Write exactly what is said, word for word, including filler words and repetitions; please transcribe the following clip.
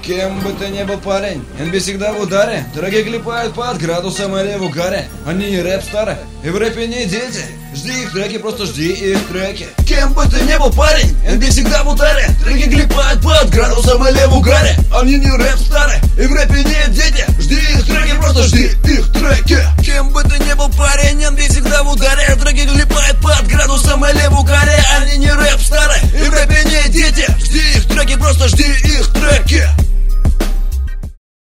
Кем бы ты ни был, парень, эн би всегда в ударе. Треки клепают под градусом или в угаре. Они не рэп-стары, и в рэпе не дети. Жди их треки, просто жди их треки. Кем бы ты ни был, парень, эн би всегда в ударе. Треки клепают под градусом или в угаре. Они не рэп-стары, и в рэпе не дети. Жди их треки, просто жди их треки. Кем бы ты ни был, парень, эн би всегда в ударе. Треки клепают под градусом или в угаре. Они не рэп-стары, и в рэпе не дети. Жди их треки, просто жди их треки.